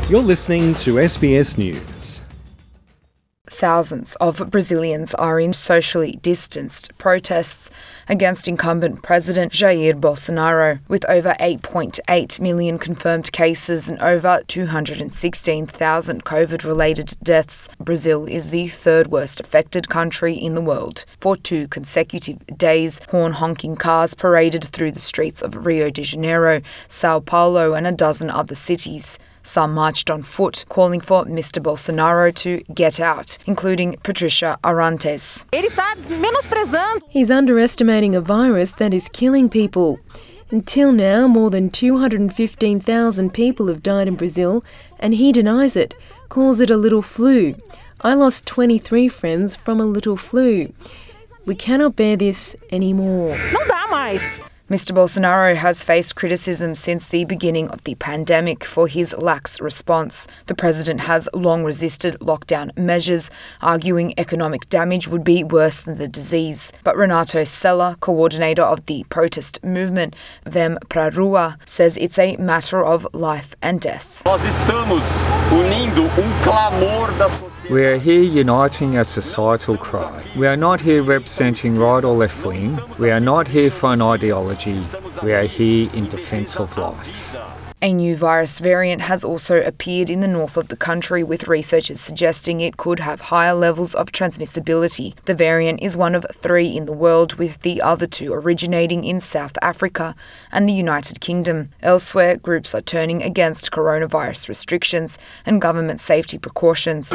You're listening to SBS News. Thousands of Brazilians are in socially distanced protests against incumbent President Jair Bolsonaro. With over 8.8 million confirmed cases and over 216,000 COVID-related deaths, Brazil is the third worst affected country in the world. For 2 consecutive days, horn-honking cars paraded through the streets of Rio de Janeiro, Sao Paulo and a dozen other cities. Some marched on foot, calling for Mr. Bolsonaro to get out, including Patricia Arantes. He's underestimating a virus that is killing people. Until now, more than 215,000 people have died in Brazil, and he denies it, calls it a little flu. I lost 23 friends from a little flu. We cannot bear this anymore. Mr. Bolsonaro has faced criticism since the beginning of the pandemic for his lax response. The president has long resisted lockdown measures, arguing economic damage would be worse than the disease. But Renato Sella, coordinator of the protest movement Vem Pra Rua, says it's a matter of life and death. We are here uniting a societal cry. We are not here representing right or left wing. We are not here for an ideology. We are here in defence of life. A new virus variant has also appeared in the north of the country, with researchers suggesting it could have higher levels of transmissibility. The variant is one of 3 in the world, with the other 2 originating in South Africa and the United Kingdom. Elsewhere, groups are turning against coronavirus restrictions and government safety precautions.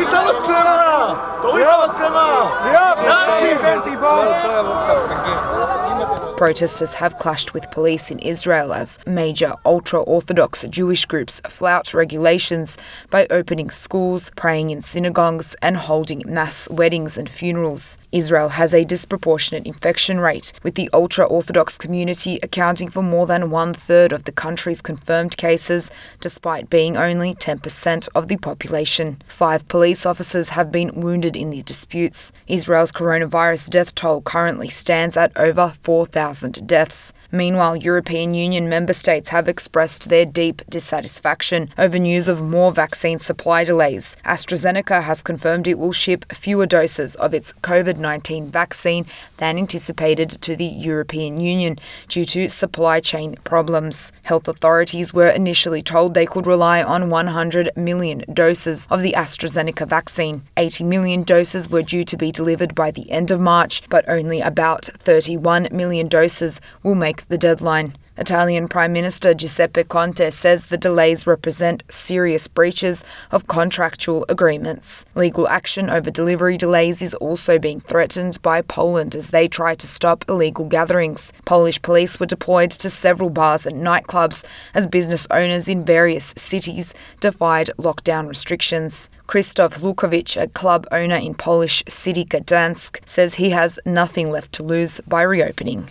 Protesters have clashed with police in Israel as major ultra-Orthodox Jewish groups flout regulations by opening schools, praying in synagogues and holding mass weddings and funerals. Israel has a disproportionate infection rate, with the ultra-Orthodox community accounting for more than 1/3 of the country's confirmed cases, despite being only 10% of the population. 5 police officers have been wounded in the disputes. Israel's coronavirus death toll currently stands at over 4,000 deaths. Meanwhile, European Union member states have expressed their deep dissatisfaction over news of more vaccine supply delays. AstraZeneca has confirmed it will ship fewer doses of its COVID-19 vaccine than anticipated to the European Union due to supply chain problems. Health authorities were initially told they could rely on 100 million doses of the AstraZeneca vaccine. 80 million doses were due to be delivered by the end of March, but only about 31 million doses will make the deadline. Italian Prime Minister Giuseppe Conte says the delays represent serious breaches of contractual agreements. Legal action over delivery delays is also being threatened by Poland as they try to stop illegal gatherings. Polish police were deployed to several bars and nightclubs as business owners in various cities defied lockdown restrictions. Krzysztof Lukowicz, a club owner in Polish city Gdansk, says he has nothing left to lose by reopening.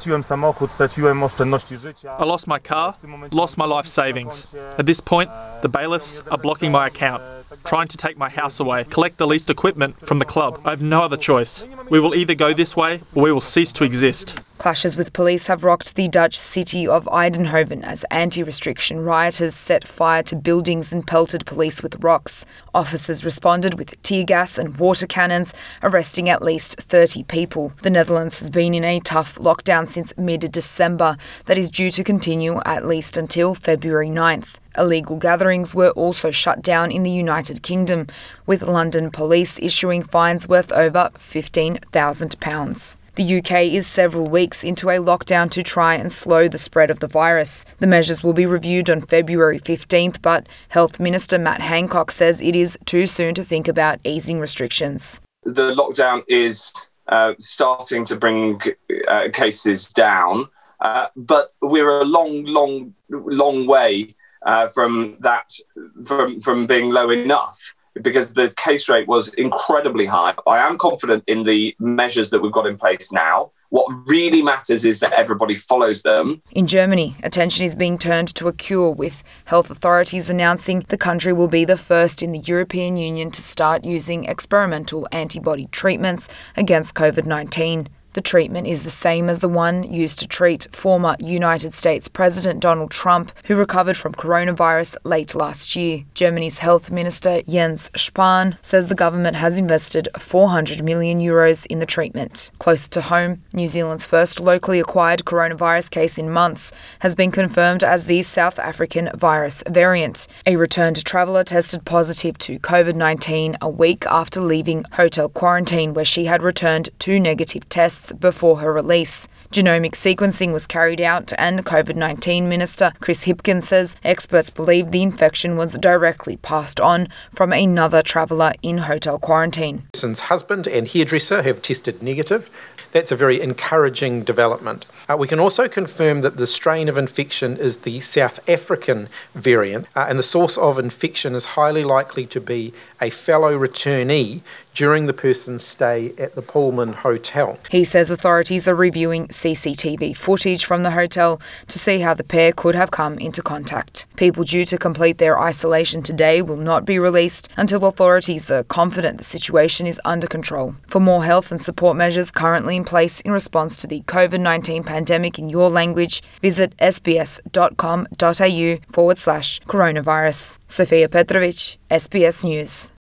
I lost my car, lost my life savings. At this point, the bailiffs are blocking my account, trying to take my house away, collect the leased equipment from the club. I have no other choice. We will either go this way or we will cease to exist. Clashes with police have rocked the Dutch city of Eindhoven as anti-restriction rioters set fire to buildings and pelted police with rocks. Officers responded with tear gas and water cannons, arresting at least 30 people. The Netherlands has been in a tough lockdown since mid-December that is due to continue at least until February 9th. Illegal gatherings were also shut down in the United Kingdom, with London police issuing fines worth over £15,000. The UK is several weeks into a lockdown to try and slow the spread of the virus. The measures will be reviewed on February 15th, but Health Minister Matt Hancock says it is too soon to think about easing restrictions. The lockdown is starting to bring cases down, but we're a long way from that, from being low enough, because the case rate was incredibly high. I am confident in the measures that we've got in place now. What really matters is that everybody follows them. In Germany, attention is being turned to a cure, with health authorities announcing the country will be the first in the European Union to start using experimental antibody treatments against COVID-19. The treatment is the same as the one used to treat former United States President Donald Trump, who recovered from coronavirus late last year. Germany's health minister Jens Spahn says the government has invested €400 million in the treatment. Closer to home, New Zealand's first locally acquired coronavirus case in months has been confirmed as the South African virus variant. A returned traveller tested positive to COVID-19 a week after leaving hotel quarantine, where she had returned 2 negative tests before her release. Genomic sequencing was carried out, and COVID-19 Minister Chris Hipkins says experts believe the infection was directly passed on from another traveller in hotel quarantine. Since husband and hairdresser have tested negative, that's a very encouraging development. We can also confirm that the strain of infection is the South African variant, and the source of infection is highly likely to be a fellow returnee during the person's stay at the Pullman Hotel. He says authorities are reviewing CCTV footage from the hotel to see how the pair could have come into contact. People due to complete their isolation today will not be released until authorities are confident the situation is under control. For more health and support measures currently in place in response to the COVID-19 pandemic in your language, visit sbs.com.au/coronavirus. Sofia Petrovic, SBS News.